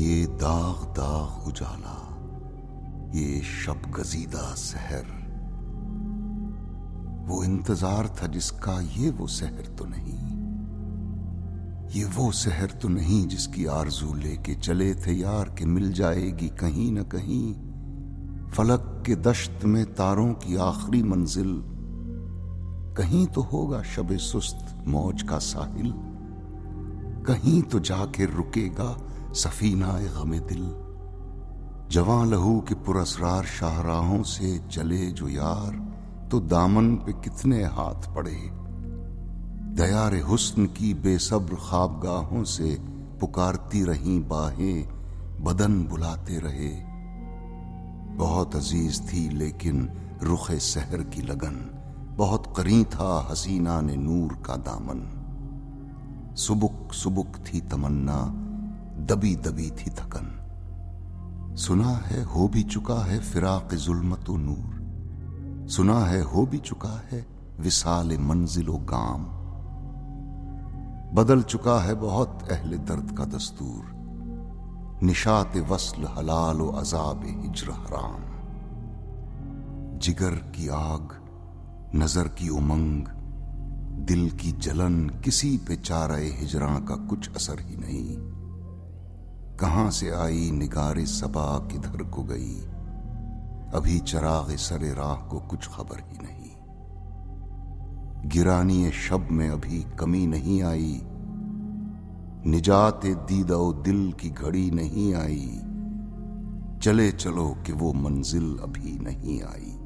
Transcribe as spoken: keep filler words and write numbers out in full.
ये दाग दाग उजाला, ये शब गजीदा सहर, वो इंतजार था जिसका ये वो सहर तो नहीं, ये वो सहर तो नहीं जिसकी आरजू लेके चले थे यार के मिल जाएगी कहीं न कहीं। फलक के दश्त में तारों की आखिरी मंजिल, कहीं तो होगा शबे सुस्त मौज का साहिल, कहीं तो जाके रुकेगा सफीना ए गमे दिल। जवां लहू के पुरस्रार शाहराहों से चले जो यार, तो दामन पे कितने हाथ पड़े। दयारे हुस्न की बेसब्र ख्वाबगाहों से पुकारती रहीं बाहें, बदन बुलाते रहे। बहुत अजीज थी लेकिन रुखे सहर की लगन, बहुत करीं था हसीना ने नूर का दामन। सुबुक सुबुक थी तमन्ना, दबी दबी थी थकन, सुना है हो भी चुका है फिराक जुल्मत व नूर, सुना है हो भी चुका है विसाल मंजिलो गाम। बदल चुका है बहुत अहले दर्द का दस्तूर, निशात वस्ल हलाल व अजाब हिज्र हराम। जिगर की आग, नजर की उमंग, दिल की जलन, किसी पे चारे हिजरां का कुछ असर ही नहीं। कहां से आई निगारे सबा किधर को गई, अभी चराग सरे राह को कुछ खबर ही नहीं। गिरानी शब में अभी कमी नहीं आई, निजात दीदो दिल की घड़ी नहीं आई। चले चलो कि वो मंजिल अभी नहीं आई।